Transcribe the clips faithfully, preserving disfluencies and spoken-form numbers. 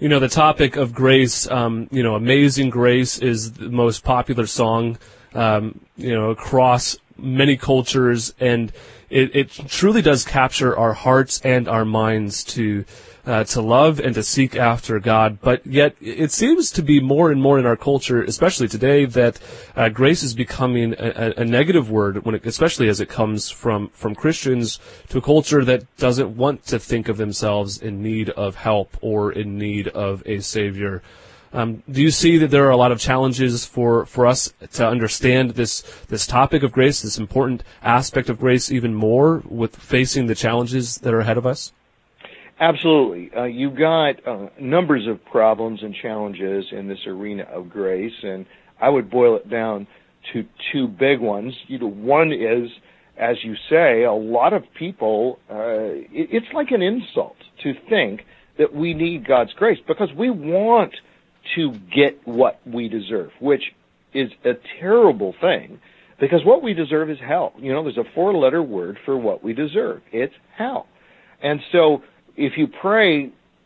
You know, the topic of grace, um, you know, Amazing Grace is the most popular song, um, you know, across many cultures, and it, it truly does capture our hearts and our minds to uh, to love and to seek after God. But yet, it seems to be more and more in our culture, especially today, that uh, grace is becoming a, a negative word, when it, especially as it comes from, from Christians to a culture that doesn't want to think of themselves in need of help or in need of a Savior. Um, do you see that there are a lot of challenges for, for us to understand this this topic of grace, this important aspect of grace even more with facing the challenges that are ahead of us? Absolutely. Uh, you've got uh, numbers of problems and challenges in this arena of grace, and I would boil it down to two big ones. You know, one is, as you say, a lot of people, uh, it, it's like an insult to think that we need God's grace because we want to get what we deserve, which is a terrible thing because what we deserve is hell. You know, there's a four-letter word for what we deserve. It's hell. And so if you pray,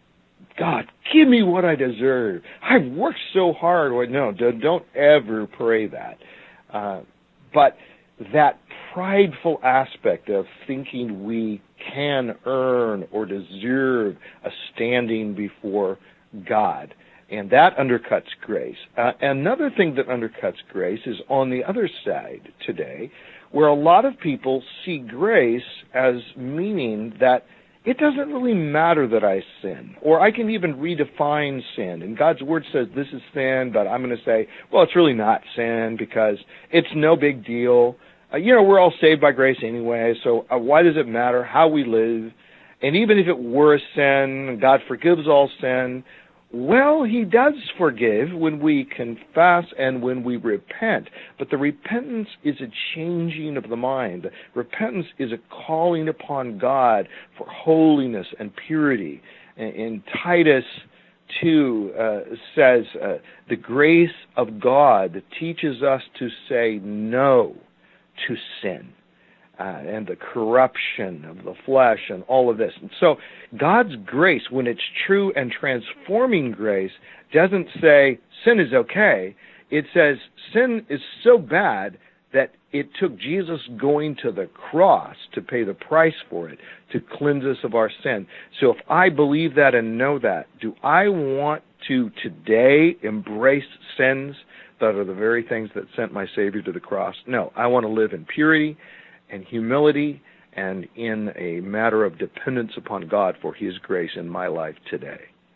God, give me what I deserve. I've worked so hard. Well, no, don't ever pray that. Uh, but that prideful aspect of thinking we can earn or deserve a standing before God, and that undercuts grace. Uh, another thing that undercuts grace is on the other side today, where a lot of people see grace as meaning that it doesn't really matter that I sin, or I can even redefine sin. And God's Word says this is sin, but I'm going to say, well, it's really not sin because it's no big deal. Uh, you know, we're all saved by grace anyway, so uh, why does it matter how we live? And even if it were a sin, God forgives all sin. Well, He does forgive when we confess and when we repent. But the repentance is a changing of the mind. Repentance is a calling upon God for holiness and purity. And Titus two uh, says, uh, the grace of God teaches us to say no to sin. Uh, and the corruption of the flesh and all of this. And so God's grace, when it's true and transforming grace, doesn't say sin is okay. It says sin is so bad that it took Jesus going to the cross to pay the price for it, to cleanse us of our sin. So if I believe that and know that, do I want to today embrace sins that are the very things that sent my Savior to the cross? No, I want to live in purity and humility, and in a matter of dependence upon God for His grace in my life today.